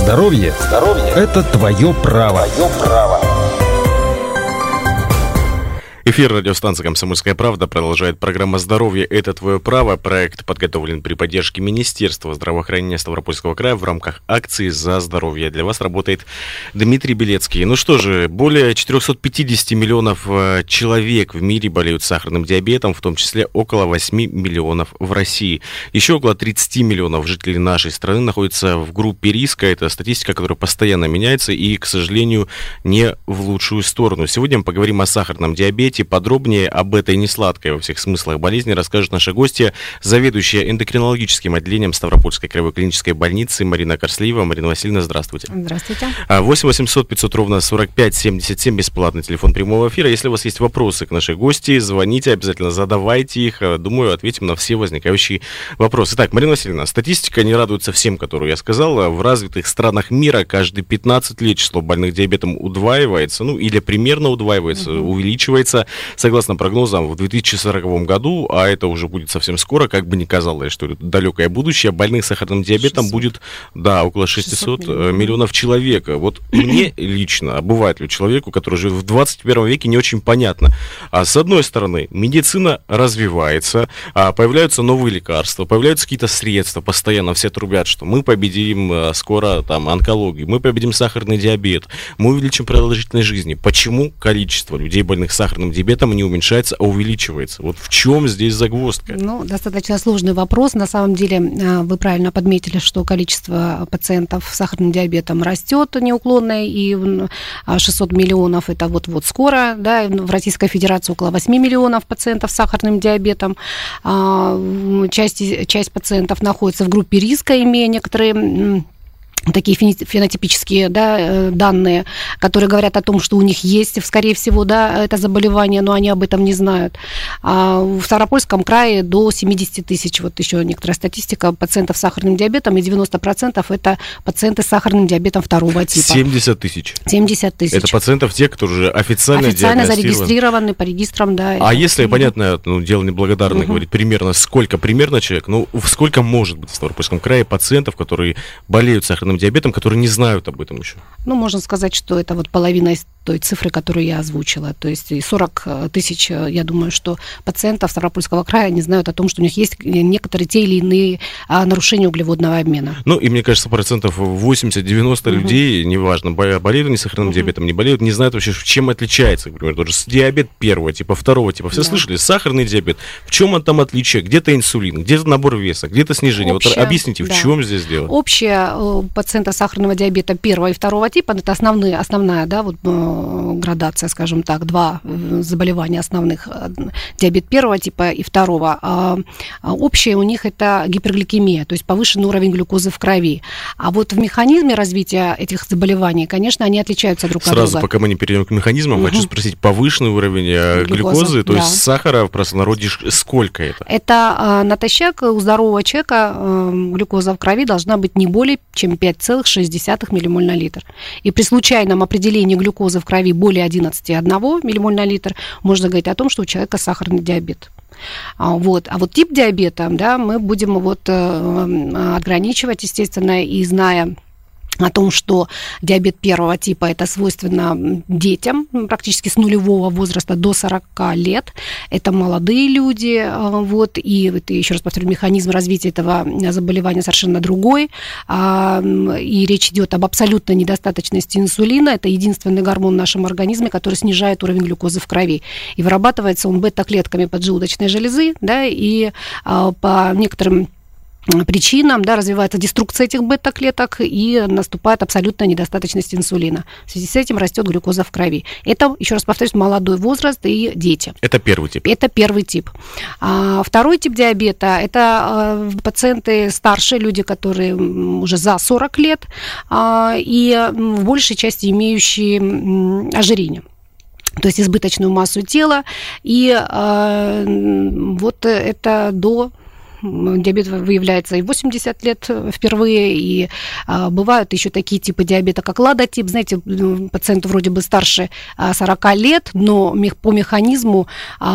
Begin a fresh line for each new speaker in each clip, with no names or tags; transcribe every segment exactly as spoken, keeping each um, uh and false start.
Здоровье, Здоровье – это твое право.
Твое право.
Эфир радиостанции «Комсомольская правда» продолжает программа «Здоровье – это твое право». Проект подготовлен при поддержке Министерства здравоохранения Ставропольского края в рамках акции «За здоровье». Для вас работает Дмитрий Белецкий. Ну что же, более четыреста пятьдесят миллионов человек в мире болеют сахарным диабетом, в том числе около восемь миллионов в России. Еще около тридцать миллионов жителей нашей страны находятся в группе риска. Это статистика, которая постоянно меняется и, к сожалению, не в лучшую сторону. Сегодня мы поговорим о сахарном диабете. Подробнее об этой несладкой во всех смыслах болезни расскажет наша гостья, заведующая эндокринологическим отделением Ставропольской краевой клинической больницы Марина Корслиева. Марина Васильевна, здравствуйте.
Здравствуйте.
восемь восемьсот пятьсот ровно сорок пять семьдесят семь, бесплатный телефон прямого эфира. Если у вас есть вопросы к нашей гости, звоните, обязательно задавайте их. Думаю, ответим на все возникающие вопросы. Итак, Марина Васильевна, статистика не радует совсем, которую я сказал. В развитых странах мира каждые пятнадцать лет число больных диабетом удваивается, ну или примерно удваивается, uh-huh. увеличивается. Согласно прогнозам, в две тысячи сороковом году, а это уже будет совсем скоро, как бы ни казалось, что это далекое будущее, больных сахарным диабетом шестьсот будет, да, около шестьсот, шестьсот миллионов. миллионов человек. Вот мне лично, обывателю, человеку, который живет в двадцать первом веке, не очень понятно. А с одной стороны, медицина развивается, а появляются новые лекарства, появляются какие-то средства, постоянно все трубят, что мы победим скоро там онкологию, мы победим сахарный диабет, мы увеличим продолжительность жизни. Почему количество людей, больных сахарным диабетом, не уменьшается, а увеличивается? Вот в чем здесь загвоздка?
Ну, достаточно сложный вопрос. На самом деле, вы правильно подметили, что количество пациентов с сахарным диабетом растет неуклонно, и шестьсот миллионов это вот-вот скоро, да, в Российской Федерации около восемь миллионов пациентов с сахарным диабетом. Часть, часть пациентов находится в группе риска, имея некоторые такие фенотипические, да, данные, которые говорят о том, что у них есть, скорее всего, да, это заболевание, но они об этом не знают. А в Ставропольском крае до семьдесят тысяч, вот еще некоторая статистика, пациентов с сахарным диабетом, и девяносто процентов это пациенты с сахарным диабетом второго типа.
семьдесят тысяч? семьдесят тысяч. Это пациентов те, которые уже официально,
официально зарегистрированы по регистрам, да.
А если, понятно, ну, дело неблагодарное, угу. говорит, примерно сколько, примерно человек, ну, сколько может быть в Ставропольском крае пациентов, которые болеют сахарным диабетом, которые не знают об этом еще?
Ну, можно сказать, что это вот половина из той цифры, которую я озвучила. То есть сорок тысяч, я думаю, что пациентов Ставропольского края не знают о том, что у них есть некоторые те или иные нарушения углеводного обмена.
Ну, и мне кажется, процентов восемьдесят-девяносто угу. людей, неважно, болеют они сахарным угу. диабетом, не болеют, не знают вообще, чем отличается, например, тот же диабет первого типа, второго типа. Все да. слышали? Сахарный диабет. В чем он там отличие? Где-то инсулин, где-то набор веса, где-то снижение. Общее, вот объясните, да. в чем здесь дело?
Общее у пациента сахарного диабета первого и второго типа, это основные, основная, да, вот, градация, скажем так, два заболевания основных, диабет первого типа и второго. А общее у них это гипергликемия, то есть повышенный уровень глюкозы в крови. А вот в механизме развития этих заболеваний, конечно, они отличаются друг
Сразу,
от друга.
Сразу, пока мы не перейдем к механизмам, угу. хочу спросить, повышенный уровень глюкозы, глюкозы то да. есть сахара в простонародье, сколько это?
Это натощак у здорового человека глюкоза в крови должна быть не более чем пять целых шесть десятых миллимоль на литр. И при случайном определении глюкозы в крови более одиннадцать целых одна десятая миллимоль на литр можно говорить о том, что у человека сахарный диабет. Вот. А вот тип диабета, да, мы будем вот ограничивать, естественно, и зная о том, что диабет первого типа это свойственно детям практически с нулевого возраста до сорока лет. Это молодые люди, вот, и это, еще раз повторю, механизм развития этого заболевания совершенно другой. И речь идет об абсолютной недостаточности инсулина. Это единственный гормон в нашем организме, который снижает уровень глюкозы в крови. И вырабатывается он бета-клетками поджелудочной железы, да, и по некоторым причинам, да, развивается деструкция этих бета-клеток и наступает абсолютная недостаточность инсулина. В связи с этим растет глюкоза в крови. Это, еще раз повторюсь, молодой возраст и дети.
Это первый тип.
Это первый тип. А второй тип диабета – это пациенты старшие, люди, которые уже за сорок лет и в большей части имеющие ожирение. То есть избыточную массу тела. И вот это до диабет выявляется и в восемьдесят лет впервые, и бывают еще такие типы диабета, как ладотип. Знаете, пациенту вроде бы старше сорок лет, но по механизму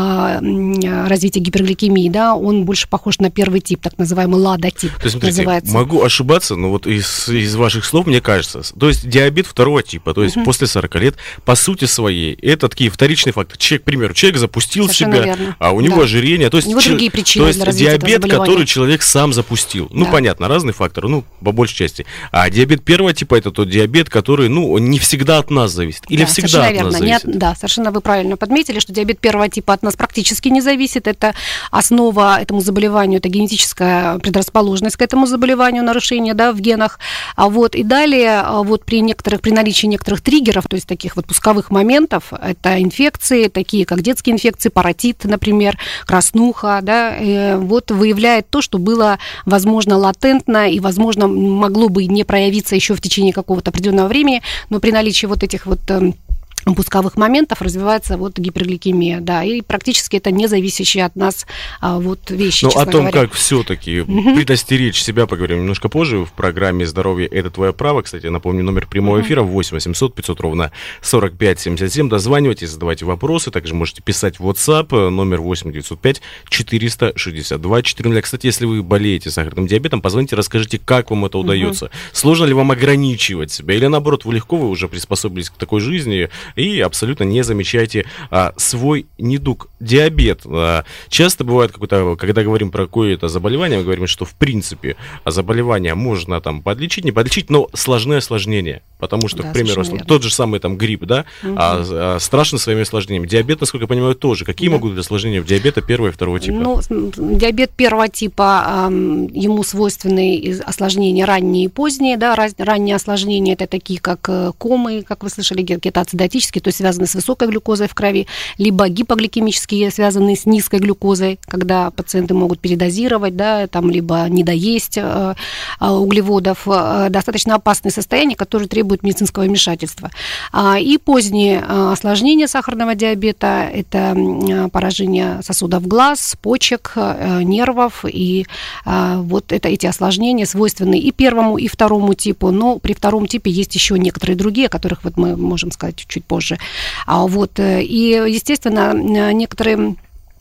развития гипергликемии, да, он больше похож на первый тип, так называемый ладотип.
То есть, смотрите,
называется.
Могу ошибаться, но вот из, из ваших слов мне кажется, то есть диабет второго типа, то есть uh-huh. после сорока лет, по сути своей, это такие вторичные факторы. Человек, к примеру, человек запустил
Совершенно
себя,
верно.
а у него
да.
ожирение, то есть,
у него другие причины
то есть
для развития
диабет, который человек сам запустил. Ну,
да.
понятно, разные факторы, ну, по большей части. А диабет первого типа это тот диабет, который, ну, не всегда от нас зависит. Или
да,
всегда от
верно.
нас
Не
зависит.
от, да, совершенно вы правильно подметили, что диабет первого типа от нас практически не зависит. Это основа этому заболеванию, это генетическая предрасположенность к этому заболеванию, нарушение, да, в генах. А вот и далее, вот при некоторых, при наличии некоторых триггеров, то есть таких вот пусковых моментов, это инфекции, такие как детские инфекции, паротит, например, краснуха, да, вот выявляет то, что было, возможно, латентно и, возможно, могло бы не проявиться еще в течение какого-то определенного времени, но при наличии вот этих вот пусковых моментов развивается вот гипергликемия, да, и практически это не зависящие от нас а, вот вещи,
Ну,
честно
о том,
говоря.
как все-таки
Мгм.
предостеречь себя, поговорим немножко позже в программе «Здоровье – это твое право». Кстати, напомню, номер прямого эфира восемь восемьсот пятьсот ровно сорок пять семьдесят семь. Дозванивайтесь, задавайте вопросы. Также можете писать в WhatsApp, номер восемь девятьсот пять четыреста шестьдесят два четыреста. Кстати, если вы болеете сахарным диабетом, позвоните, расскажите, как вам это удается. Угу. Сложно ли вам ограничивать себя? Или наоборот, вы легко, вы уже приспособились к такой жизни и абсолютно не замечаете а, свой недуг. Диабет. А, часто бывает, какое-то, когда говорим про какое-то заболевание, мы говорим, что в принципе заболевание можно там подлечить, не подлечить, но сложны осложнения. Потому что,
да,
к примеру, тот же самый там грипп, да, угу. а, а, страшно своими осложнениями. Диабет, насколько я понимаю, тоже. Какие да. могут быть осложнения у диабета первого и второго типа?
Ну, диабет первого типа, ему свойственны осложнения ранние и поздние, да, ранние осложнения, это такие как комы, как вы слышали, кетоацидотические, то есть связаны с высокой глюкозой в крови, либо гипогликемические, связанные с низкой глюкозой, когда пациенты могут передозировать, да, там, либо недоесть э, углеводов, э, достаточно опасные состояния, которые требуют медицинского вмешательства. А, и поздние э, осложнения сахарного диабета – это э, поражение сосудов глаз, почек, э, нервов, и э, вот это, эти осложнения свойственны и первому, и второму типу, но при втором типе есть еще некоторые другие, о которых вот мы можем сказать чуть позже. А вот, и, естественно, некоторые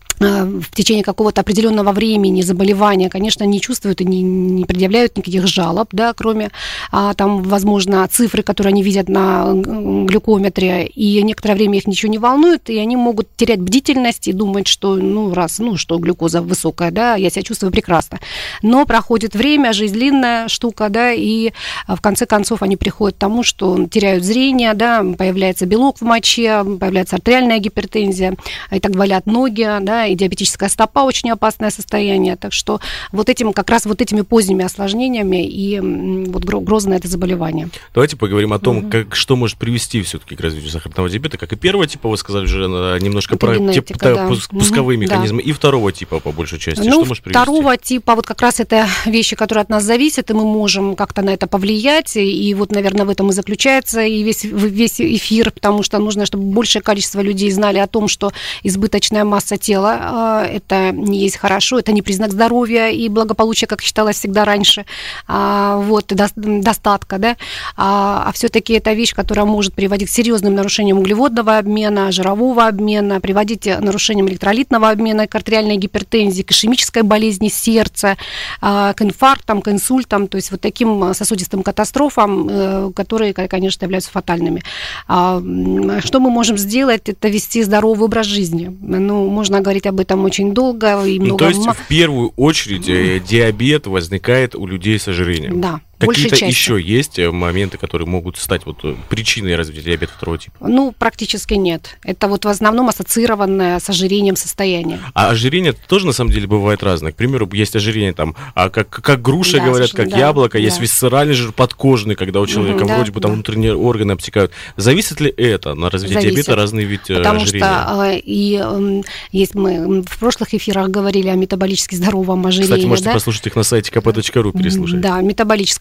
в течение какого-то определенного времени заболевания, конечно, не чувствуют и не, не предъявляют никаких жалоб, да, кроме а, там, возможно, цифры, которые они видят на глюкометре, и некоторое время их ничего не волнует, и они могут терять бдительность и думать, что, ну, раз, ну, что глюкоза высокая, да, я себя чувствую прекрасно. Но проходит время, жизнь длинная штука, да, и в конце концов они приходят к тому, что теряют зрение, да, появляется белок в моче, появляется артериальная гипертензия, и так болят ноги, да, и диабетическая стопа очень опасное состояние. Так что вот этим, как раз вот этими поздними осложнениями и вот грозное это заболевание.
Давайте поговорим о том,
угу.
как, что может привести все-таки к развитию сахарного диабета, как и первого типа, вы сказали уже немножко
это
про
генетика,
типа,
да.
пусковые
угу,
механизмы,
да.
и второго типа, по большей части.
Ну,
что может привести?
Второго типа, вот как раз это вещи, которые от нас зависят, и мы можем как-то на это повлиять, и вот, наверное, в этом и заключается и весь, весь эфир, потому что нужно, чтобы большее количество людей знали о том, что избыточная масса тела – это не есть хорошо, это не признак здоровья и благополучия, как считалось всегда раньше, а, вот, до, достатка, да, а, а все-таки это вещь, которая может приводить к серьезным нарушениям углеводного обмена, жирового обмена, приводить к нарушениям электролитного обмена, к артериальной гипертензии, к ишемической болезни сердца, а, к инфарктам, к инсультам, то есть вот таким сосудистым катастрофам, которые, конечно, являются фатальными. А, что мы можем сделать? Это вести здоровый образ жизни. Ну, можно говорить об этом очень долго. И много...
Ну, то есть, в первую очередь, mm. диабет возникает у людей с ожирением.
Да.
Какие-то еще есть моменты, которые могут стать вот причиной развития диабета второго типа?
Ну, практически нет. Это вот в основном ассоциированное с ожирением состояние.
А ожирение тоже, на самом деле, бывает разное. К примеру, есть ожирение там, а как, как груша,
да,
говорят, как
да,
яблоко,
да.
есть висцеральный жир подкожный, когда у человека
да,
вроде бы там
да.
внутренние органы обтекают. Зависит ли это на развитие
Зависит.
диабета, разные виды
Потому
ожирения?
Потому что и э, есть мы в прошлых эфирах говорили о метаболически здоровом ожирении.
Кстати, можете
да?
послушать их на сайте ка пэ точка ру, переслушать.
Да, метаболическом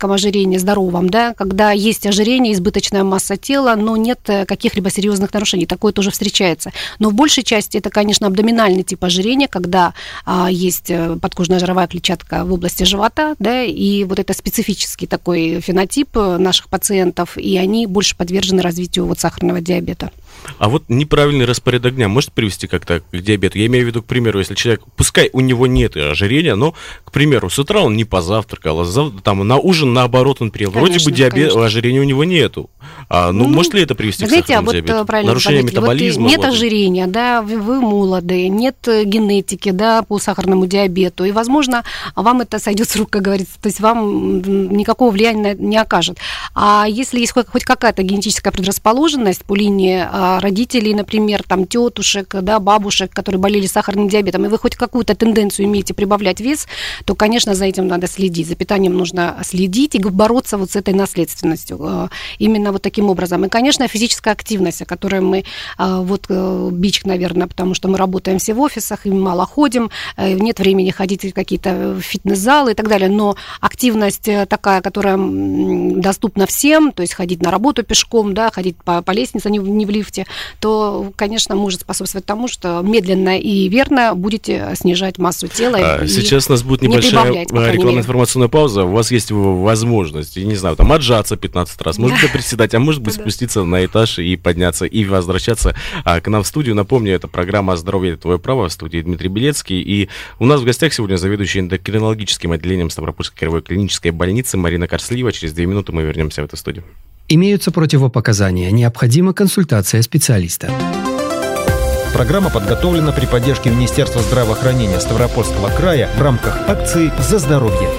маленьком ожирении, здоровом, да, когда есть ожирение, избыточная масса тела, но нет каких-либо серьезных нарушений. Такое тоже встречается. Но в большей части это, конечно, абдоминальный тип ожирения, когда а, есть подкожная жировая клетчатка в области живота, да, и вот это специфический такой фенотип наших пациентов, и они больше подвержены развитию вот сахарного диабета.
А вот неправильный распорядок дня может привести как-то к диабету? Я имею в виду, к примеру, если человек, пускай у него нет ожирения, но, к примеру, с утра он не позавтракал, а там на ужин, наоборот, он приел. Вроде бы диабет, ожирения у него нету. А, ну, ну, может ли это привести к сахарному
вот
диабету?
Нарушение метаболизма? Вот нет вот. ожирения, да, вы, вы молоды, нет генетики, да, по сахарному диабету, и, возможно, вам это сойдет с рук, как говорится, то есть вам никакого влияния не окажет. А если есть хоть какая-то генетическая предрасположенность по линии родителей, например, там, тетушек, да, бабушек, которые болели сахарным диабетом, и вы хоть какую-то тенденцию имеете прибавлять вес, то, конечно, за этим надо следить. За питанием нужно следить и бороться вот с этой наследственностью. Именно вот таким образом. И, конечно, физическая активность, о которой мы, вот бич, наверное, потому что мы работаем все в офисах, и мало ходим, нет времени ходить в какие-то фитнес-залы и так далее, но активность такая, которая доступна всем, то есть ходить на работу пешком, да, ходить по, по лестнице, не, не в лифте, то, конечно, может способствовать тому, что медленно и верно будете снижать массу тела.
А, сейчас у нас будет небольшая рекламно-информационная пауза. У вас есть возможность, не знаю, там отжаться пятнадцать раз, может быть, приседать, а может быть, спуститься на этаж и подняться, и возвращаться а, к нам в студию. Напомню, это программа «Здоровье – это твое право», в студии Дмитрий Белецкий. И у нас в гостях сегодня заведующий эндокринологическим отделением Ставропольской краевой клинической больницы Марина Корслиева. Через две минуты мы вернемся в эту студию.
Имеются противопоказания. Необходима консультация специалиста.
Программа подготовлена при поддержке Министерства здравоохранения Ставропольского края в рамках акции «За здоровье».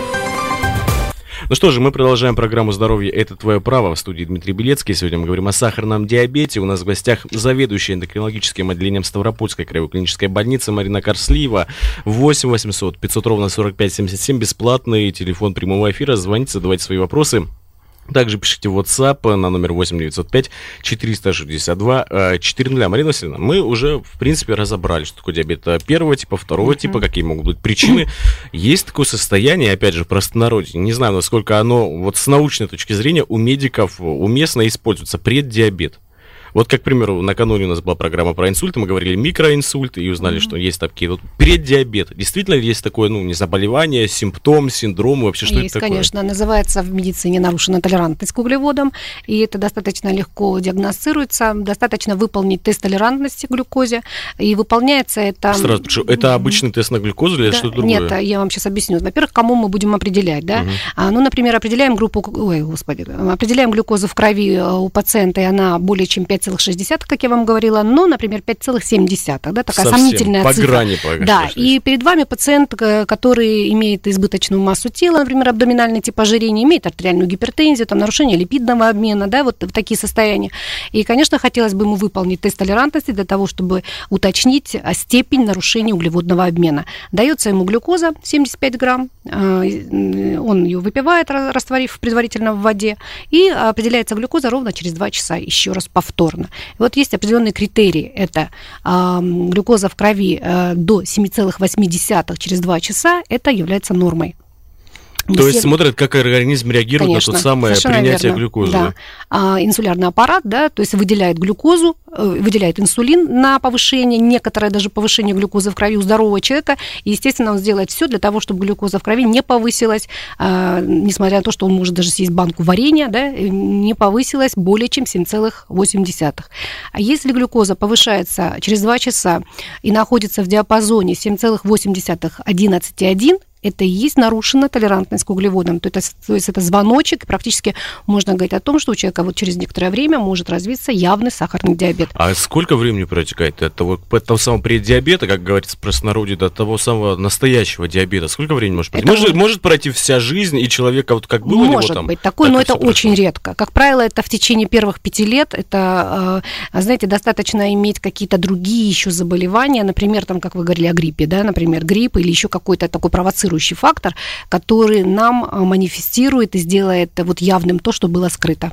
Ну что же, мы продолжаем программу «Здоровье – это твое право». В студии Дмитрий Белецкий. Сегодня мы говорим о сахарном диабете. У нас в гостях заведующая эндокринологическим отделением Ставропольской краевой клинической больницы Марина Корслиева. восемь восемьсот пятьсот ровно сорок пять семьдесят семь. Бесплатный телефон прямого эфира. Звоните, задавайте свои вопросы. Также пишите в WhatsApp на номер восемь девятьсот пять четыреста шестьдесят два четыреста. Марина Васильевна, мы уже, в принципе, разобрали, что такое диабет первого типа, второго mm-hmm. типа, какие могут быть причины. Есть такое состояние, опять же, в простонародье, не знаю, насколько оно вот с научной точки зрения у медиков уместно используется, преддиабет. Вот, как, к примеру, накануне у нас была программа про инсульт, мы говорили микроинсульт и узнали, mm-hmm. что есть такие вот преддиабет. Действительно ли есть такое, ну, не заболевание, симптом, синдром, вообще что
есть,
это такое?
Есть, конечно. Называется в медицине нарушена толерантность к углеводам, и это достаточно легко диагностируется, достаточно выполнить тест толерантности к глюкозе, и выполняется это...
Сразу прошу, это обычный тест на глюкозу или да, что-то другое?
Нет, я вам сейчас объясню. Во-первых, кому мы будем определять, да? Mm-hmm. А, ну, например, определяем группу... Ой, господи. Определяем глюкозу в крови у пациента, и она более чем пять целых шесть десятых, как я вам говорила, но, например, пять целых семь десятых, да, такая
совсем
сомнительная
по
цифра.
Грани, по
да, и перед вами пациент, который имеет избыточную массу тела, например, абдоминальный тип ожирения, имеет артериальную гипертензию, там, нарушение липидного обмена, да, вот в такие состояния. И, конечно, хотелось бы ему выполнить тест толерантности для того, чтобы уточнить степень нарушения углеводного обмена. Дается ему глюкоза семьдесят пять грамм, он ее выпивает, растворив предварительно в воде, и определяется глюкоза ровно через два часа, еще раз повторно. Вот есть определенные критерии. Это э, глюкоза в крови э, до семь целых восемь десятых через два часа, это является нормой.
То есть смотрят, как организм реагирует Конечно, на то самое принятие верно. глюкозы.
Да. А, инсулярный аппарат, да, то есть выделяет глюкозу, выделяет инсулин на повышение, некоторое даже повышение глюкозы в крови у здорового человека. И, естественно, он сделает все для того, чтобы глюкоза в крови не повысилась, а, несмотря на то, что он может даже съесть банку варенья, да, не повысилась более чем семь целых восемь десятых. А если глюкоза повышается через два часа и находится в диапазоне семь целых восемь десятых - одиннадцать целых одна десятая, это и есть нарушена толерантность к углеводам. То, это, то есть это звоночек, и практически можно говорить о том, что у человека вот через некоторое время может развиться явный сахарный диабет.
А сколько времени протекает от того, от того самого преддиабета, как говорится в простонародье, до того самого настоящего диабета? Сколько времени может пройти? Может, может пройти вся жизнь, и человека вот как было
может
у него там?
Может быть такое, но это очень редко. Как правило, это в течение первых пяти лет. Это, знаете, достаточно иметь какие-то другие еще заболевания, например, там, как вы говорили о гриппе, да, например, грипп или еще какой-то такой провоцирующий фактор, который нам манифестирует и сделает вот явным то, что было скрыто.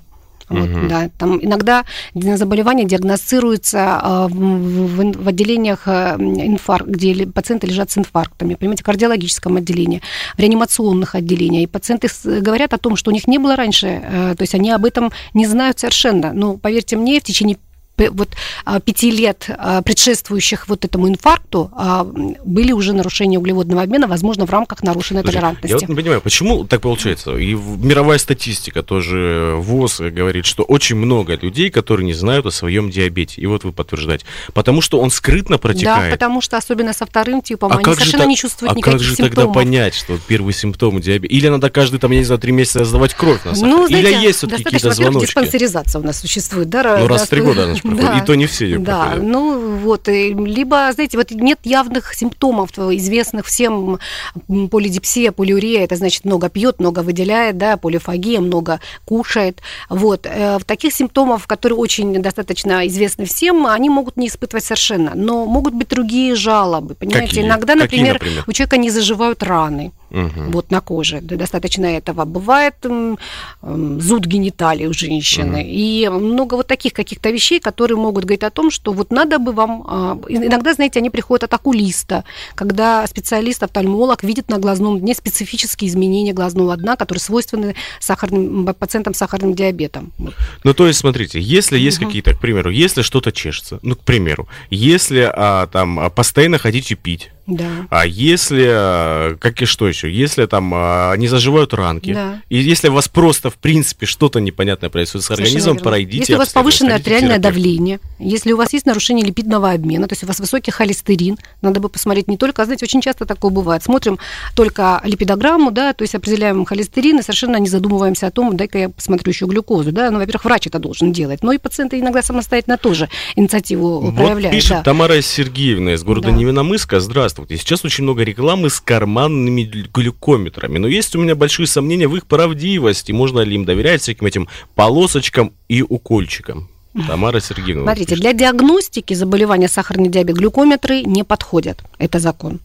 Вот,
Мгм.
да, там иногда заболевание диагностируется э, в, в отделениях э, инфаркт, где ли- пациенты лежат с инфарктами, понимаете, в кардиологическом отделении, в реанимационных отделениях. И пациенты с- говорят о том, что у них не было раньше, э, то есть они об этом не знают совершенно. Но поверьте мне, в течение п- вот а, пяти лет а, предшествующих вот этому инфаркту а, были уже нарушения углеводного обмена, возможно, в рамках нарушенной
Слушай,
толерантности.
я вот не понимаю, почему так получается? И в- мировая статистика тоже, ВОЗ говорит, что очень много людей, которые не знают о своем диабете. И вот вы подтверждаете. Потому что он скрытно
Да,
протекает.
потому что особенно со вторым типом
А
они
как же
совершенно
так-
не чувствуют
а
никаких
как же
симптомов.
тогда понять, что вот первые симптомы диабета? Или надо каждый, там, я не знаю, три месяца сдавать кровь на сахар?
Ну, знаете,
Или есть все-таки
достаточно,
какие-то
во-первых,
звоночки?
диспансеризация у нас существует, да?
Ну, раз
да,
в три года она же проходит.
да.
И то не все ее
Да,
проходят.
ну вот, и либо, знаете, вот нет явных симптомов, известных всем, м, полидипсия, полиурия, это значит много пьет, много выделяет, да, полифагия, много кушает, вот. Э, В таких симптомов, которые очень достаточно известны всем, они могут не испытывать совершенно, но могут быть другие жалобы, понимаете,
Какие?
иногда,
Какие,
например,
например?
у человека не заживают раны,
Мгм.
вот на коже, да, достаточно этого. Бывает м, м, зуд гениталий у женщины.
Мгм.
И много вот таких каких-то вещей, которые могут говорить о том, что вот надо бы вам... а, Иногда, знаете, они приходят от окулиста, когда специалист, офтальмолог видит на глазном дне специфические изменения глазного дна, которые свойственны сахарным, пациентам с сахарным диабетом. Вот.
Ну, то есть, смотрите, если есть
Мгм.
какие-то, к примеру, если что-то чешется, ну, к примеру, если а, там а, постоянно хотите пить,
Да.
а если, а, как и что еще, если там а, не заживают ранки,
Да.
и если у вас просто, в принципе, что-то непонятное происходит с
Совершенно
организмом,
верно.
пройдите
Если у вас
обследование,
повышенное
сходите к
артериальное
терапевту.
давление, если у вас есть нарушение липидного обмена, то есть у вас высокий холестерин, надо бы посмотреть не только, знаете, очень часто такое бывает, смотрим только липидограмму, да, то есть определяем холестерин и совершенно не задумываемся о том, дай-ка я посмотрю еще глюкозу, да, ну, во-первых, врач это должен делать, но и пациенты иногда самостоятельно тоже инициативу
Вот
проявляют.
пишет
да.
Тамара Сергеевна из города
Да.
Невиномысска. Здравствуйте. Сейчас очень много рекламы с карманными глю- глюкометрами, но есть у меня большие сомнения в их правдивости. Можно ли им доверять всяким этим полосочкам и укольчикам? Тамара Сергеевна. вот
Смотрите,
пишет.
для диагностики заболевания сахарный диабет глюкометры не подходят, это закон.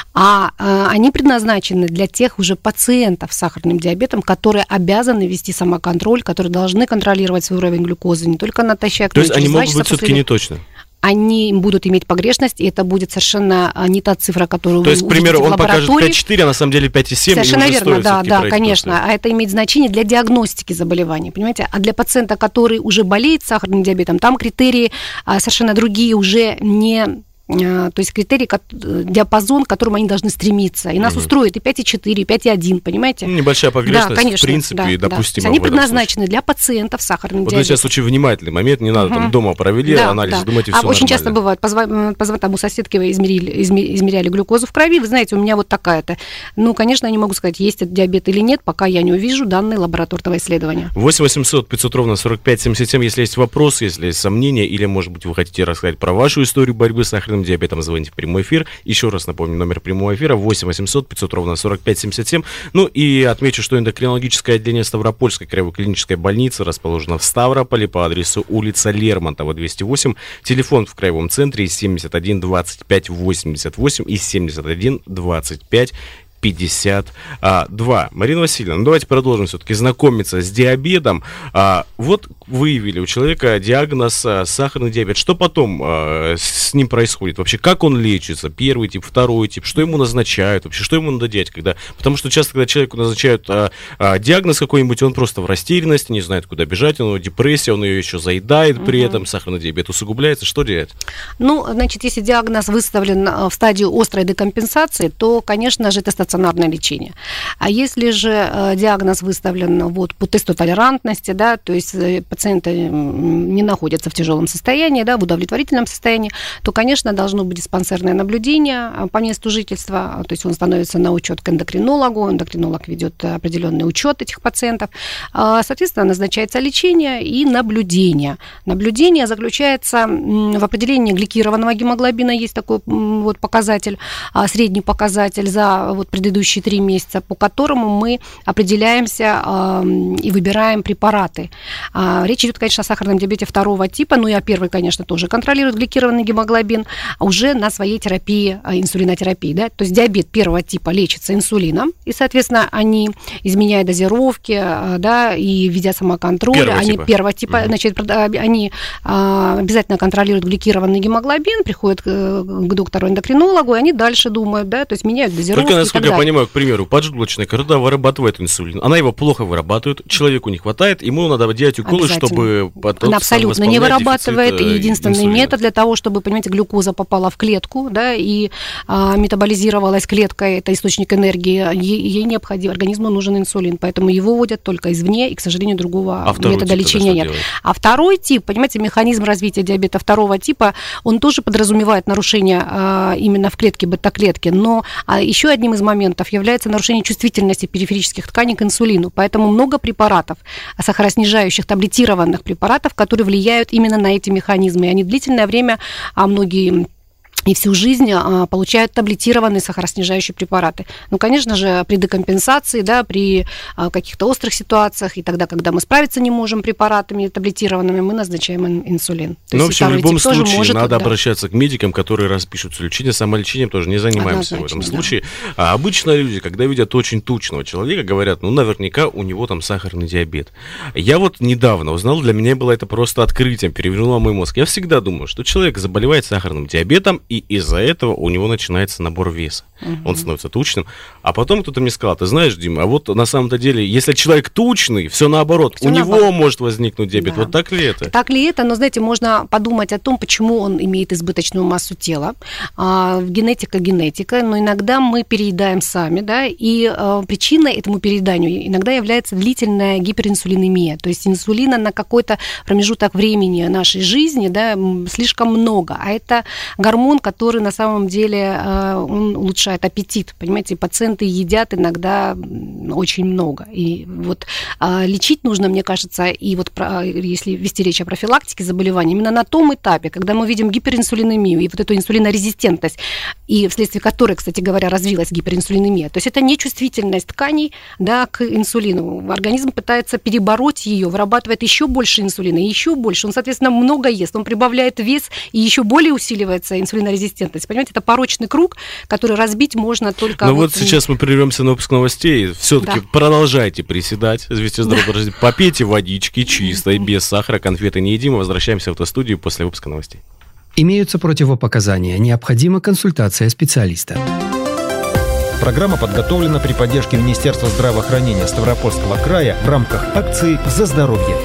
А э, они предназначены для тех уже пациентов с сахарным диабетом, которые обязаны вести самоконтроль, которые должны контролировать свой уровень глюкозы не только натощак,
То
но и
есть они
через два
могут
часа
быть все-таки
после-
не точно.
Они будут иметь погрешность, и это будет совершенно а, не та цифра, которую
То
вы
есть, к
увидите
примеру,
в
он покажет
лаборатории.
пять целых четыре, а на самом деле пять целых семь.
Совершенно
и уже
верно,
стоит
да,
всё-таки
да,
пройти
конечно.
после.
А это имеет значение для диагностики заболеваний, понимаете? А для пациента, который уже болеет сахарным диабетом, там критерии а, совершенно другие, уже не... а, То есть критерий, ко- диапазон, к которому они должны стремиться. И нас
Мгм.
устроит и пять и четыре, и пять и один, понимаете?
Ну, небольшая погрешность,
да, конечно,
в принципе,
да,
и
да.
допустима.
То есть они
в этом
предназначены для пациентов с сахарным
Вот вы
диабетом.
сейчас очень внимательный момент, не надо там
Мгм.
дома провели
Да,
анализ,
да.
думаете,
А
все
очень часто бывает, позва- позва- там у соседки вы измерили, изме- измеряли глюкозу в крови, вы знаете, у меня вот такая-то. Ну, конечно, я не могу сказать, есть это диабет или нет, пока я не увижу данные лабораторного исследования.
восемь восемьсот пятьсот ровно сорок пять семьдесят семь, если есть вопросы, если есть сомнения, или, может быть, вы хотите рассказать про вашу историю борьбы с сахарным диабетом, звоните в прямой эфир. Еще раз напомню, номер прямого эфира восемь восемьсот пятьсот ровно сорок пять семьдесят семь. Ну и отмечу, что эндокринологическое отделение Ставропольской краевой клинической больницы расположено в Ставрополе по адресу улица Лермонтова, двести восемь. Телефон в краевом центре семьдесят один двадцать пять восемьдесят восемь и семьдесят один двадцать пять пятьдесят два. Марина Васильевна, ну давайте продолжим все-таки знакомиться с диабетом. А, вот выявили у человека диагноз а, сахарный диабет. Что потом а, с ним происходит? Вообще, как он лечится? Первый тип, второй тип, что ему назначают? Вообще, что ему надо делать? Когда... Потому что часто, когда человеку назначают а, а, диагноз какой-нибудь, он просто в растерянности, не знает, куда бежать, у него депрессия, он ее еще заедает при этом, сахарный диабет усугубляется. Что делать?
Ну, значит, если диагноз выставлен э, в стадию острой декомпенсации, то, конечно же, это стационарное лечение. А если же э, диагноз выставлен вот, по тесту толерантности, да, то есть э, пациенты м, не находятся в тяжелом состоянии, да, в удовлетворительном состоянии, то, конечно, должно быть диспансерное наблюдение э, по месту жительства, то есть он становится на учет к эндокринологу, эндокринолог ведет определенный учет этих пациентов, А, соответственно, назначается лечение и наблюдение. Наблюдение заключается м, в определении гликированного гемоглобина, есть такой м, вот показатель, а, средний показатель за вот, предыдущий предыдущие три месяца, по которому мы определяемся э, и выбираем препараты. Э, речь идет, конечно, о сахарном диабете второго типа, ну и о первой, конечно, тоже контролирует гликированный гемоглобин, а уже на своей терапии, э, инсулинотерапии. Да? То есть диабет первого типа лечится инсулином, и, соответственно, они, изменяя дозировки, э, да, и ведя самоконтроль,
первого
они
типа.
первого типа, mm-hmm. значит, они э, обязательно контролируют гликированный гемоглобин, приходят к, к доктору-эндокринологу, и они дальше думают, да, то есть меняют дозировки.
Только, насколько я понимаю, к примеру, поджелудочная корыта вырабатывает инсулин. Она его плохо вырабатывает, человеку не хватает, ему надо делать уколы, чтобы потом
она абсолютно не вырабатывает. И единственный
инсулина.
метод для того, чтобы, понимаете, глюкоза попала в клетку, да, и а, метаболизировалась клеткой, это источник энергии, ей, ей необходим, организму нужен инсулин, поэтому его вводят только извне, и, к сожалению, другого
а
метода лечения нет.
Делает?
А второй тип, понимаете, механизм развития диабета второго типа, он тоже подразумевает нарушение а, именно в клетке, бета-клетки, но а, еще одним из моментов является нарушение чувствительности периферических тканей к инсулину, поэтому много препаратов, сахароснижающих, таблетированных препаратов, которые влияют именно на эти механизмы, и они длительное время, а многие и всю жизнь а, получают таблетированные сахароснижающие препараты. Ну, конечно же, при декомпенсации, да, при а, каких-то острых ситуациях, и тогда, когда мы справиться не можем препаратами таблетированными, мы назначаем ин- инсулин. То
ну, в общем, в любом случае
может,
надо
да.
обращаться к медикам, которые распишут лечение. Самолечением тоже не занимаемся в этом
да.
случае. А обычно люди, когда видят очень тучного человека, говорят, ну, наверняка у него там сахарный диабет. Я вот недавно узнал, для меня было это просто открытием, перевернуло мой мозг. Я всегда думаю, что человек заболевает сахарным диабетом, и из-за этого у него начинается набор веса. Uh-huh. Он становится тучным. А потом кто-то мне сказал, ты знаешь, Дима, а вот на самом-то деле, если человек тучный, все наоборот, всё у наоборот. него может возникнуть диабет. Да. Вот так ли это?
Так ли это? Но, знаете, можно подумать о том, почему он имеет избыточную массу тела. А, генетика генетика, но иногда мы переедаем сами, да, и а, причиной этому перееданию иногда является длительная гиперинсулинемия. То есть инсулина на какой-то промежуток времени нашей жизни, да, слишком много. А это гормон, который на самом деле он улучшает аппетит, понимаете, пациенты едят иногда очень много, и вот лечить нужно, мне кажется, и вот если вести речь о профилактике заболеваний, именно на том этапе, когда мы видим гиперинсулинемию и вот эту инсулинорезистентность, и вследствие которой, кстати говоря, развилась гиперинсулинемия, то есть это нечувствительность тканей, да, к инсулину, организм пытается перебороть ее, вырабатывает еще больше инсулина, еще больше, он, соответственно, много ест, он прибавляет вес, и еще более усиливается инсулинорезистентность. Понимаете, это порочный круг, который разбить можно только...
Ну вот, вот сейчас мы прервемся на выпуск новостей. Все-таки да. продолжайте приседать. Известия здоровья. Да. Попейте водички чистой, без сахара, конфеты не едим. Возвращаемся в автостудию после выпуска новостей.
Имеются противопоказания. Необходима консультация специалиста.
Программа подготовлена при поддержке Министерства здравоохранения Ставропольского края в рамках акции «За здоровье».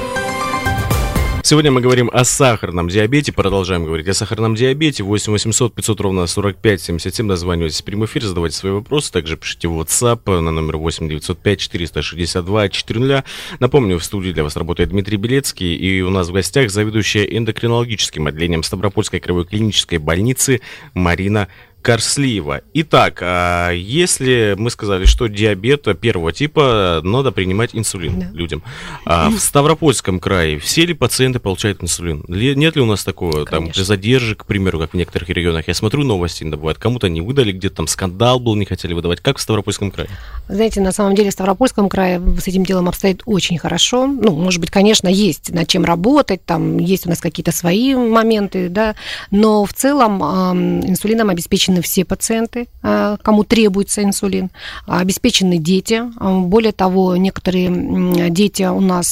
Сегодня мы говорим о сахарном диабете, продолжаем говорить о сахарном диабете. восемь восемьсот пятьсот ровно сорок пять семьдесят семь, дозванивайтесь в прямой эфир, задавайте свои вопросы, также пишите в WhatsApp на номер восемь девятьсот пять четыреста шестьдесят два четыреста. Напомню, в студии для вас работает Дмитрий Белецкий, и у нас в гостях заведующая эндокринологическим отделением Ставропольской краевой клинической больницы Марина Корслиева. Итак, если мы сказали, что диабет первого типа, надо принимать инсулин да. людям. А в Ставропольском крае все ли пациенты получают инсулин? Нет ли у нас такого, там, задержек, к примеру, как в некоторых регионах? Я смотрю, новости иногда бывают, кому-то не выдали, где-то там скандал был, не хотели выдавать. Как в Ставропольском крае?
Знаете, на самом деле в Ставропольском крае с этим делом обстоит очень хорошо. Ну, может быть, конечно, есть над чем работать, там есть у нас какие-то свои моменты, да, но в целом э, инсулином обеспечен все пациенты, кому требуется инсулин, обеспечены дети. Более того, некоторые дети у нас,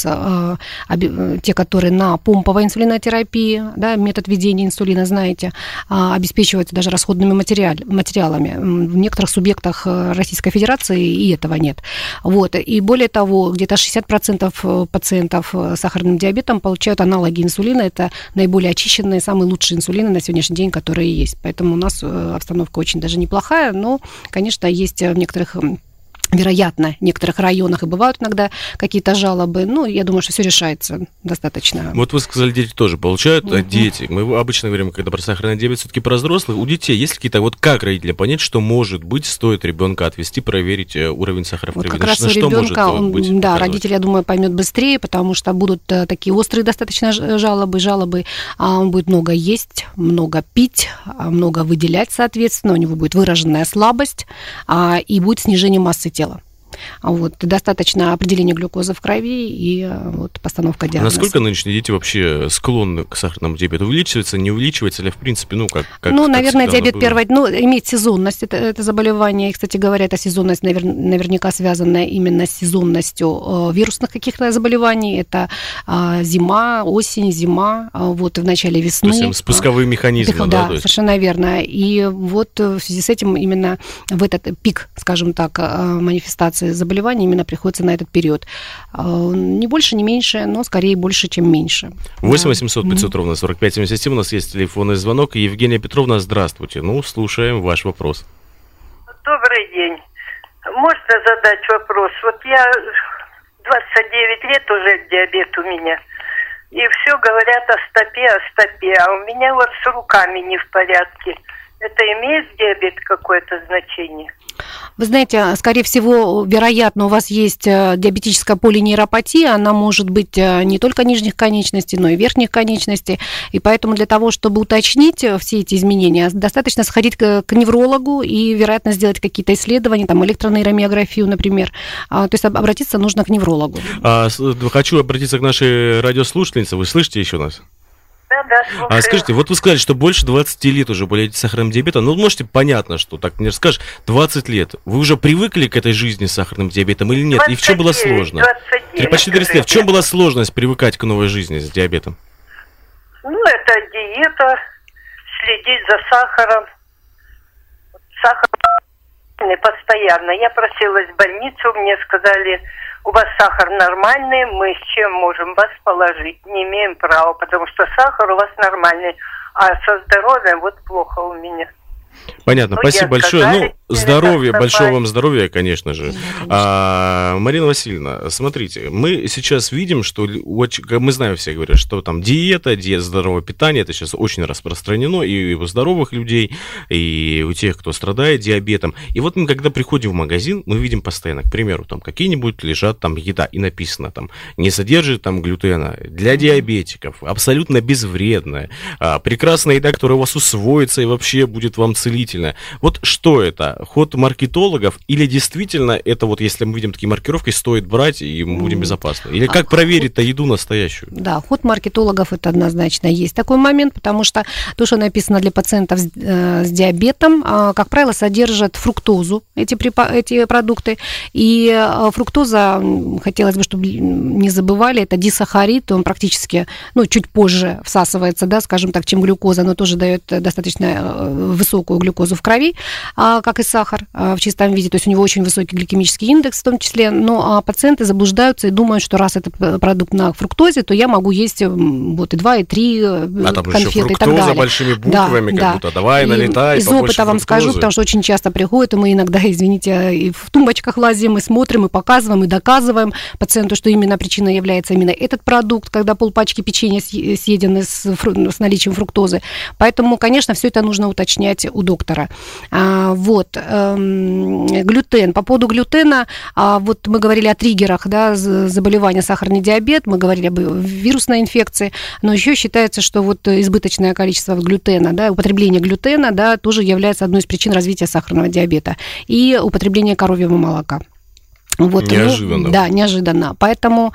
те, которые на помповой инсулинотерапии, да, метод введения инсулина, знаете, обеспечиваются даже расходными материалами. В некоторых субъектах Российской Федерации и этого нет. Вот. И более того, где-то шестьдесят процентов пациентов с сахарным диабетом получают аналоги инсулина. Это наиболее очищенные, самые лучшие инсулины на сегодняшний день, которые есть. Поэтому у нас обстановка очень даже неплохая, но, конечно, есть в некоторых вероятно, в некоторых районах и бывают иногда какие-то жалобы. Ну, я думаю, что все решается достаточно.
Вот вы сказали, дети тоже получают. Uh-huh. Дети. Мы обычно говорим, когда про сахарный диабет, все-таки про взрослых. У детей есть какие-то, вот как родители понять, что, может быть, стоит ребенка отвезти, проверить уровень сахара в крови?
Вот как раз
на
у
что
ребенка,
может быть,
да,
показывать?
родитель, я думаю, поймет быстрее, потому что будут такие острые достаточно жалобы, жалобы. Он будет много есть, много пить, много выделять, соответственно, у него будет выраженная слабость и будет снижение массы тела. Вот, достаточно определения глюкозы в крови и вот, постановка диагноза.
Насколько нынешние дети вообще склонны к сахарному диабету? Увеличивается, не увеличивается ли, в принципе, ну, как, как
Ну,
как
наверное, диабет
было?
первой, ну, имеет сезонность, это, это заболевание, и, кстати говоря, эта сезонность навер, наверняка связана именно с сезонностью э, вирусных каких-то заболеваний, это э, зима, осень, зима, э, вот, в начале весны.
То есть спусковые механизмы,
да?
Да,
то есть... совершенно верно, и вот в связи с этим именно в этот пик, скажем так, манифестации заболеваний именно приходится на этот период. Не больше, не меньше, но скорее больше, чем меньше.
восемь восемьсот пятьсот ровно сорок пять семьдесят семь. У нас есть телефонный звонок. Евгения Петровна, здравствуйте. Ну, слушаем ваш вопрос.
Добрый день. Можно задать вопрос? Вот я двадцать девять лет уже диабет у меня. И все говорят о стопе, о стопе. А у меня вот с руками не в порядке. Это имеет диабет какое-то значение?
Вы знаете, скорее всего, вероятно, у вас есть диабетическая полинейропатия, она может быть не только нижних конечностей, но и верхних конечностей, и поэтому для того, чтобы уточнить все эти изменения, достаточно сходить к, к неврологу и, вероятно, сделать какие-то исследования, там, электронейромиографию, например, то есть обратиться нужно к неврологу.
А, хочу обратиться к нашей радиослушательнице, вы слышите еще нас?
Да, да, слушаю.
А скажите, вот вы сказали, что больше двадцати лет уже болеете сахарным диабетом. Ну, можете, понятно, что так не расскажешь. двадцать лет. Вы уже привыкли к этой жизни с сахарным диабетом или нет? И в чем было сложно?
двадцать девять,
почти тридцать лет. В чем была сложность привыкать к новой жизни с диабетом?
Ну, это диета, следить за сахаром. Сахар постоянно. Я просилась в больницу, мне сказали... У вас сахар нормальный, мы с чем можем вас положить? Не имеем права, потому что сахар у вас нормальный, а со здоровьем вот плохо у меня.
Понятно,
ну,
спасибо большое.
Сказали,
ну, здоровья,
так,
большого
давай.
вам здоровья, конечно же. А, Марина Васильевна, смотрите, мы сейчас видим, что мы знаем, все говорят, что там диета, диета, здоровое питание, это сейчас очень распространено и у здоровых людей, и у тех, кто страдает диабетом. И вот мы, когда приходим в магазин, мы видим постоянно, к примеру, там какие-нибудь лежат там еда, и написано там, не содержит там глютена, для диабетиков, абсолютно безвредная, а, прекрасная еда, которая у вас усвоится и вообще будет вам целительная. Вот что это? Ход маркетологов или действительно это вот, если мы видим такие маркировки, стоит брать и мы будем безопасны? Или как проверить-то еду настоящую?
Да, ход маркетологов это однозначно есть такой момент, потому что то, что написано для пациентов с, э, с диабетом, э, как правило, содержат фруктозу, эти, припа- эти продукты. И э, фруктоза, хотелось бы, чтобы не забывали, это дисахарид, он практически, ну, чуть позже всасывается, да, скажем так, чем глюкоза, но тоже дает достаточно высокую глюкозу в крови, как и сахар в чистом виде, то есть у него очень высокий гликемический индекс в том числе, но пациенты заблуждаются и думают, что раз это продукт на фруктозе, то я могу есть вот и два, и три
а
конфеты и так далее.
Большими буквами, да, как да. будто давай,
и
налетай,
из опыта вам скажу, потому что очень часто приходят, и мы иногда, извините, и в тумбочках лазим, и смотрим, и показываем, и доказываем пациенту, что именно причиной является именно этот продукт, когда полпачки печенья съедены с, с наличием фруктозы. Поэтому, конечно, все это нужно уточнять у доктора. А, вот, эм, глютен. По поводу глютена, а, вот мы говорили о триггерах, да, заболевания сахарный диабет, мы говорили об вирусной инфекции, но еще считается, что вот избыточное количество глютена, да, употребление глютена, да, тоже является одной из причин развития сахарного диабета, и употребление коровьего молока. Вот,
неожиданно.
Ну, да, неожиданно. Поэтому,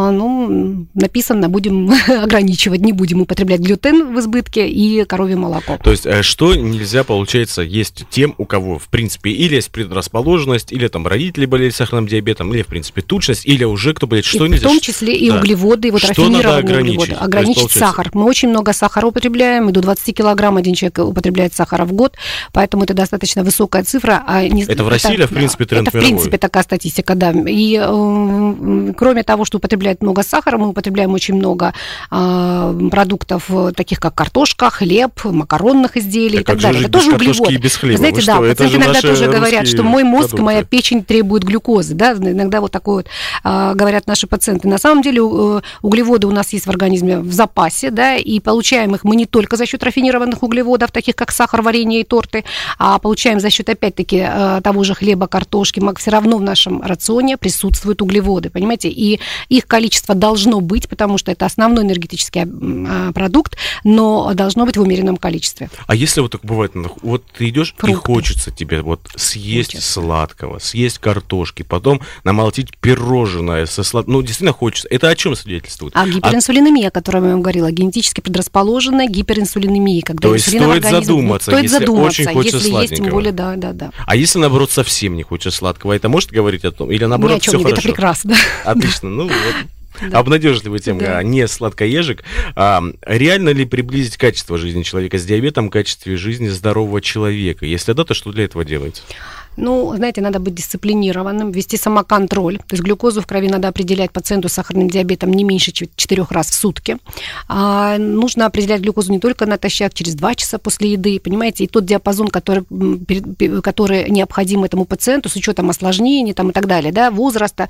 ну, написано, будем ограничивать, не будем употреблять глютен в избытке и коровье молоко.
То есть, что нельзя, получается, есть тем, у кого, в принципе, или есть предрасположенность, или там родители болели сахарным диабетом, или, в принципе, тучность, или уже кто болеет, что
и
нельзя?
В том числе и
да.
углеводы, и вот
что
рафинированные углеводы. Ограничить
есть,
сахар. Мы очень много сахара употребляем, и до двадцать килограмм один человек употребляет сахара в год, поэтому это достаточно высокая цифра. А не,
это в России, это, или, в принципе, тренд
это,
мировой?
в принципе, такая статистика. только, да. И э, кроме того, что употребляет много сахара, мы употребляем очень много э, продуктов, таких как картошка, хлеб, макаронных изделий
так
и так далее. Это тоже углеводы.
Без хлеба?
Знаете, да, пациенты иногда тоже говорят, что мой мозг, продукты. Моя печень требует глюкозы, да, иногда вот такое вот э, говорят наши пациенты. На самом деле э, углеводы у нас есть в организме в запасе, да, и получаем их мы не только за счет рафинированных углеводов, таких как сахар, варенье и торты, а получаем за счет, опять-таки, э, того же хлеба, картошки. Все равно в нашем рационе присутствуют углеводы, понимаете, и их количество должно быть, потому что это основной энергетический э, продукт, но должно быть в умеренном количестве.
А если вот так бывает, вот ты идешь и хочется тебе вот съесть
хочется.
Сладкого, съесть картошки, потом намолотить пирожное со сладким, ну, действительно хочется. Это о чем свидетельствует?
А гиперинсулинемия, о которой я вам говорила, генетически предрасположенная гиперинсулинемия, когда
то есть
инсулина
стоит
в организме...
задуматься,
стоит
если
задуматься,
очень хочется
если
сладенького.
Есть, тем более, да, да, да.
А если, наоборот, совсем не хочется сладкого, это может говорить о том? Или, наоборот,
ни о чем
все
не,
хорошо?
Это прекрасно.
Отлично, ну вот.
Да.
Обнадежливая тема,
Да.
не сладкоежек. А, реально ли приблизить качество жизни человека с диабетом к качеству жизни здорового человека? Если да, то что для этого делается?
Ну, знаете, надо быть дисциплинированным, вести самоконтроль. То есть глюкозу в крови надо определять пациенту с сахарным диабетом не меньше четырех раз в сутки. А нужно определять глюкозу не только натощак, через два часа после еды, понимаете, и тот диапазон, который, который необходим этому пациенту с учетом осложнений там, и так далее, да, возраста,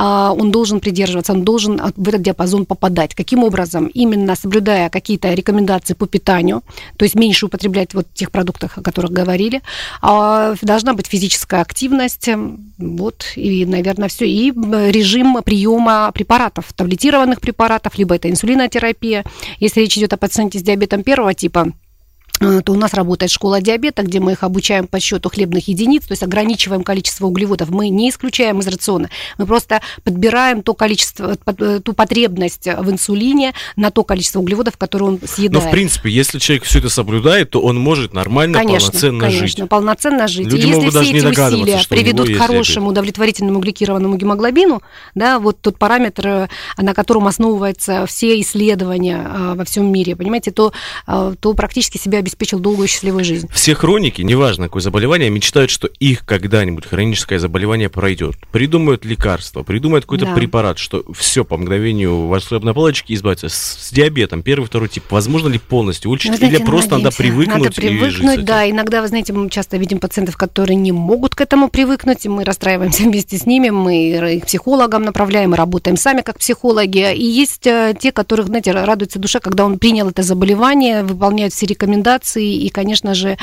он должен придерживаться, он должен в этот диапазон попадать. Каким образом? Именно соблюдая какие-то рекомендации по питанию, то есть меньше употреблять вот тех продуктов, о которых говорили. Должна быть физическая активность, вот, и, наверное, все. И режим приема препаратов, таблетированных препаратов, либо это инсулинотерапия. Если речь идет о пациенте с диабетом первого типа, то у нас работает школа диабета, где мы их обучаем по счету хлебных единиц, то есть ограничиваем количество углеводов. Мы не исключаем из рациона, мы просто подбираем то количество, ту потребность в инсулине на то количество углеводов, которые он съедает.
Но, в принципе, если человек все это соблюдает, то он может нормально,
конечно,
полноценно
конечно,
жить.
Конечно, полноценно жить.
Люди
и если
могут
все
даже не
эти
догадываться,
усилия
что у него
приведут
есть
к хорошему
диабет.
удовлетворительному гликированному гемоглобину, да, вот тот параметр, на котором основываются все исследования во всем мире, понимаете, то, то практически себя обеспечил долгую и счастливую жизнь.
Все хроники, неважно какое заболевание, мечтают, что их когда-нибудь хроническое заболевание пройдет. Придумают лекарство, придумают какой-то
да.
препарат, что все по мгновению волшебной палочки избавиться. С, с диабетом первый, второй тип, возможно ли полностью улучшить,
знаете,
или просто надо привыкнуть,
надо
и
привыкнуть,
жить с этим?
Да, иногда, вы знаете, мы часто видим пациентов, которые не могут к этому привыкнуть, и мы расстраиваемся вместе с ними, мы их к психологам направляем, мы работаем сами как психологи, и есть те, которых, знаете, радуется душа, когда он принял это заболевание, выполняет все рекомендации, и, конечно, Конечно же,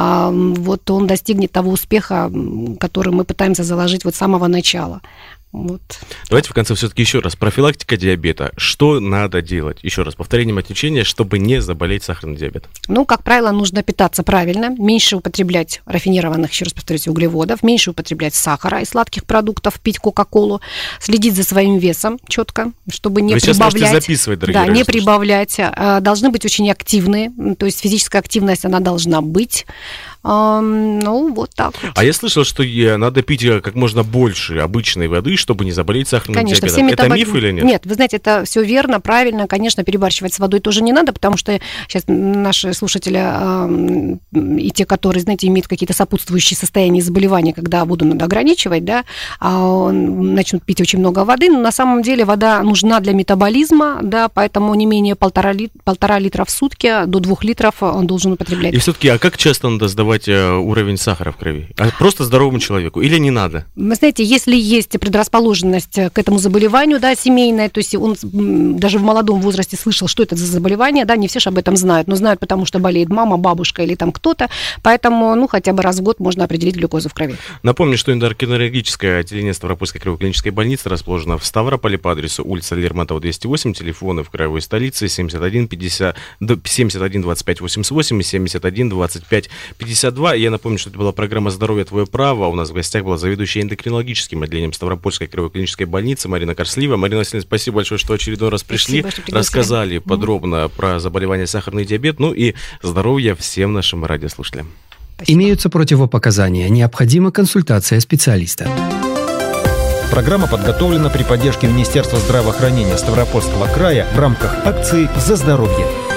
вот он достигнет того успеха, который мы пытаемся заложить вот с самого начала. Вот.
Давайте в конце все-таки еще раз. Профилактика диабета. Что надо делать? Еще раз, повторением от течения, чтобы не заболеть сахарным диабетом.
Ну, как правило, нужно питаться правильно, меньше употреблять рафинированных, еще раз повторюсь, углеводов, меньше употреблять сахара и сладких продуктов, пить кока-колу, следить за своим весом четко, чтобы не
Вы
прибавлять.
Сейчас можете записывать, дорогие
Да, не прибавлять. Должны быть очень активные, то есть физическая активность, она должна быть. Ну, вот так вот.
А я слышал, что надо пить как можно больше обычной воды, чтобы не заболеть сахарным
Конечно,
диабетом. Это
метабол...
миф или нет?
Нет, вы знаете, это все верно, правильно. Конечно, перебарщивать с водой тоже не надо, потому что сейчас наши слушатели э, и те, которые, знаете, имеют какие-то сопутствующие состояния заболевания, когда воду надо ограничивать, да, э, начнут пить очень много воды. Но на самом деле вода нужна для метаболизма, да, поэтому не менее полтора, лит... полтора литра в сутки до двух литров он должен употреблять.
И все-таки, а как часто надо сдавать уровень сахара в крови? А просто здоровому человеку или не надо?
Вы знаете, если есть предрасположенность к этому заболеванию, да, семейное, то есть он даже в молодом возрасте слышал, что это за заболевание, да, не все же об этом знают, но знают, потому что болеет мама, бабушка или там кто-то, поэтому, ну, хотя бы раз в год можно определить глюкозу в крови.
Напомню, что эндокринологическое отделение Ставропольской краевой клинической больницы расположено в Ставрополе по адресу улица Лермонтова, двести восемь, телефоны в краевой столице семьдесят один пятьдесят, семьдесят один двадцать пять восемьдесят восемь и семьдесят один двадцать пять пятьдесят два. Я напомню, что это была программа «Здоровье. Твое право». У нас в гостях была заведующая эндокринологическим отделением Ставропольской краевой клинической больницы Марина Корслива. Марина Васильевна, спасибо большое, что очередной раз пришли, спасибо, рассказали mm-hmm. подробно про заболевание сахарный диабет, ну и здоровья всем нашим радиослушателям.
Спасибо. Имеются противопоказания. Необходима консультация специалиста.
Программа подготовлена при поддержке Министерства здравоохранения Ставропольского края в рамках акции «За здоровье».